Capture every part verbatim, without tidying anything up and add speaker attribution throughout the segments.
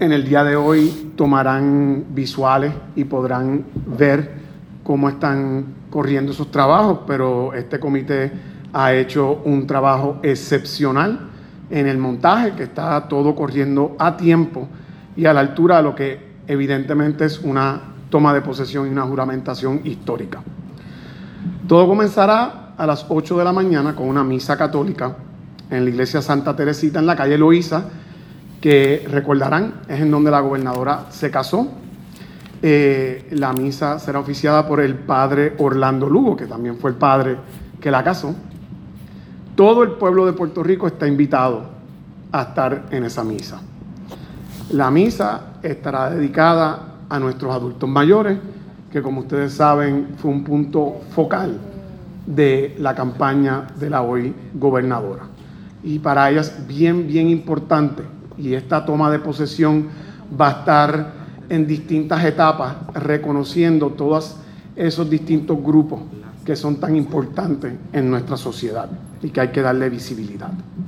Speaker 1: En el día de hoy tomarán visuales y podrán ver cómo están corriendo esos trabajos, pero este comité ha hecho un trabajo excepcional en el montaje, que está todo corriendo a tiempo y a la altura de lo que evidentemente es una toma de posesión y una juramentación histórica. Todo comenzará a las ocho de la mañana con una misa católica en la iglesia Santa Teresita en la calle Loíza, que recordarán es en donde la gobernadora se casó. Eh, la misa será oficiada por el padre Orlando Lugo, que también fue el padre que la casó. Todo el pueblo de Puerto Rico está invitado a estar en esa misa. La misa estará dedicada a nuestros adultos mayores, que como ustedes saben fue un punto focal de la campaña de la hoy gobernadora. Y para ellas bien, bien importante, y esta toma de posesión va a estar en distintas etapas, reconociendo todos esos distintos grupos que son tan importantes en nuestra sociedad y que hay que darle visibilidad.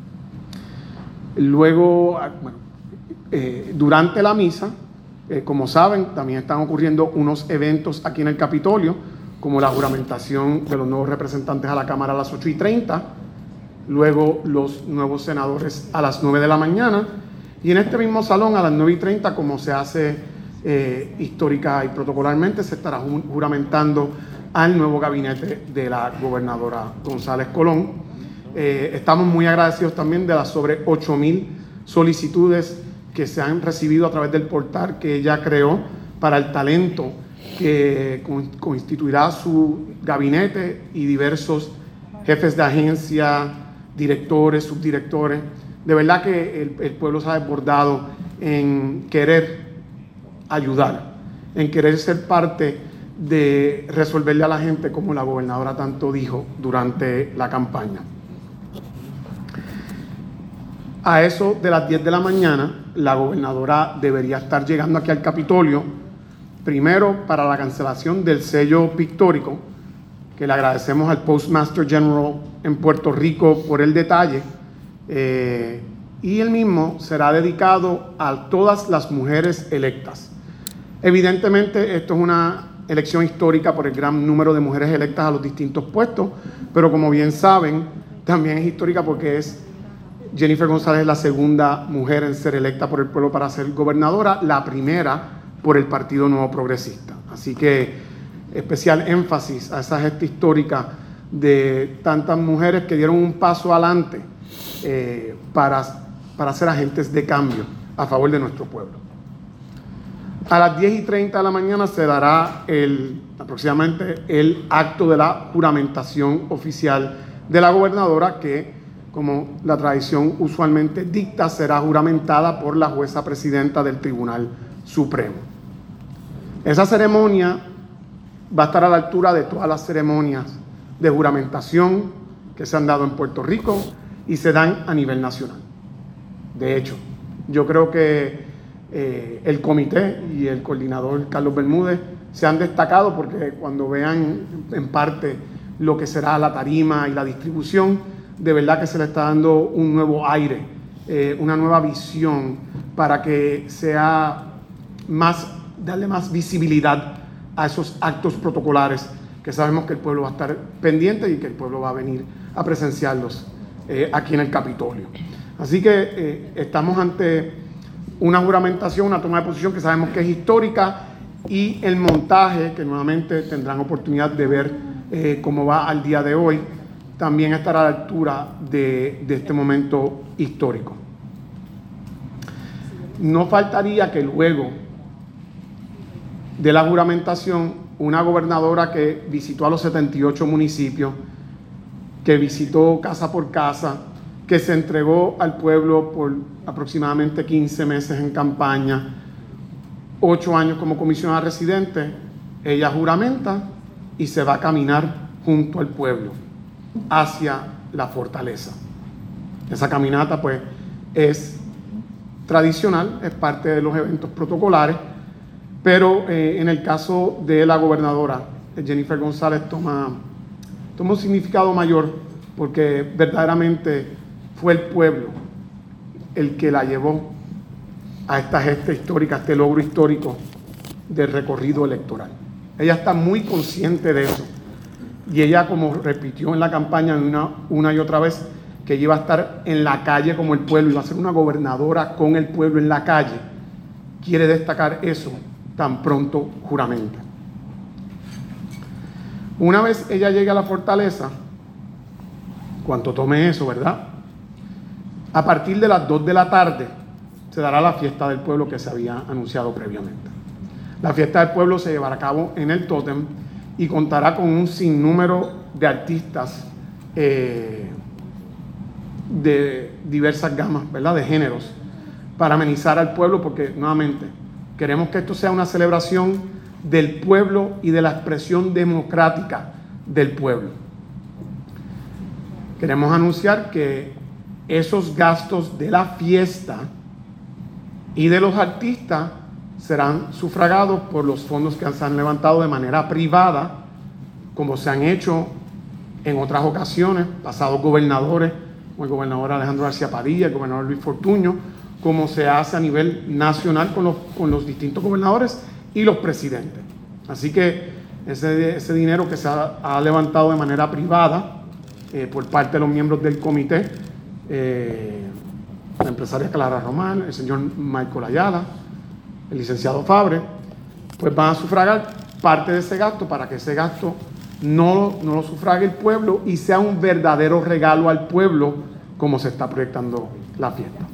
Speaker 1: Luego, bueno, eh, durante la misa, eh, como saben, también están ocurriendo unos eventos aquí en el Capitolio, como la juramentación de los nuevos representantes a la Cámara a las ocho y treinta, luego los nuevos senadores a las nueve de la mañana, y en este mismo salón a las nueve y treinta, como se hace eh, histórica y protocolarmente, se estará juramentando al nuevo gabinete de la gobernadora González Colón. Eh, estamos muy agradecidos también de las sobre ocho mil solicitudes que se han recibido a través del portal que ella creó para el talento que constituirá su gabinete y diversos jefes de agencia, directores, subdirectores. De verdad que el, el pueblo se ha desbordado en querer ayudar, en querer ser parte de resolverle a la gente como la gobernadora tanto dijo durante la campaña. A eso de las diez de la mañana, la gobernadora debería estar llegando aquí al Capitolio, primero para la cancelación del sello pictórico, que le agradecemos al Postmaster General en Puerto Rico por el detalle, eh, y el mismo será dedicado a todas las mujeres electas. Evidentemente, esto es una elección histórica por el gran número de mujeres electas a los distintos puestos, pero como bien saben, también es histórica porque es Jennifer González la segunda mujer en ser electa por el pueblo para ser gobernadora, la primera por el Partido Nuevo Progresista. Así que especial énfasis a esa gesta histórica de tantas mujeres que dieron un paso adelante eh, para, para ser agentes de cambio a favor de nuestro pueblo. A las diez y treinta de la mañana se dará el, aproximadamente el acto de la juramentación oficial de la gobernadora, que, como la tradición usualmente dicta, será juramentada por la jueza presidenta del Tribunal Supremo. Esa ceremonia va a estar a la altura de todas las ceremonias de juramentación que se han dado en Puerto Rico y se dan a nivel nacional. De hecho, yo creo que eh, el comité y el coordinador Carlos Bermúdez se han destacado porque cuando vean en parte lo que será la tarima y la distribución, de verdad que se le está dando un nuevo aire, eh, una nueva visión para que sea más, darle más visibilidad a esos actos protocolares que sabemos que el pueblo va a estar pendiente y que el pueblo va a venir a presenciarlos eh, aquí en el Capitolio. Así que eh, estamos ante una juramentación, una toma de posición que sabemos que es histórica, y el montaje, que nuevamente tendrán oportunidad de ver eh, cómo va al día de hoy, también estará a la altura de, de este momento histórico. No faltaría que luego de la juramentación, una gobernadora que visitó a los setenta y ocho municipios, que visitó casa por casa, que se entregó al pueblo por aproximadamente quince meses en campaña, ocho años como comisionada residente, ella juramenta y se va a caminar junto al pueblo hacia la fortaleza. Esa caminata pues es tradicional, es parte de los eventos protocolares, pero eh, en el caso de la gobernadora Jennifer González toma, toma un significado mayor, porque verdaderamente fue el pueblo el que la llevó a esta gesta histórica, a este logro histórico del recorrido electoral. Ella está muy consciente de eso. Y ella, como repitió en la campaña una, una y otra vez, que ella iba a estar en la calle como el pueblo, iba a ser una gobernadora con el pueblo en la calle, quiere destacar eso tan pronto juramenta. Una vez ella llegue a la fortaleza, cuando tome eso, ¿verdad? A partir de las dos de la tarde se dará la fiesta del pueblo que se había anunciado previamente. La fiesta del pueblo se llevará a cabo en el tótem y contará con un sinnúmero de artistas eh, de diversas gamas, ¿verdad?, de géneros, para amenizar al pueblo, porque nuevamente queremos que esto sea una celebración del pueblo y de la expresión democrática del pueblo. Queremos anunciar que esos gastos de la fiesta y de los artistas serán sufragados por los fondos que se han levantado de manera privada, como se han hecho en otras ocasiones, pasados gobernadores, como el gobernador Alejandro García Padilla, el gobernador Luis Fortuño, como se hace a nivel nacional con los, con los distintos gobernadores y los presidentes. Así que ese, ese dinero que se ha, ha levantado de manera privada eh, por parte de los miembros del comité, eh, la empresaria Clara Román, el señor Michael Ayala, el licenciado Fabre, pues van a sufragar parte de ese gasto para que ese gasto no, no lo sufrague el pueblo y sea un verdadero regalo al pueblo como se está proyectando la fiesta.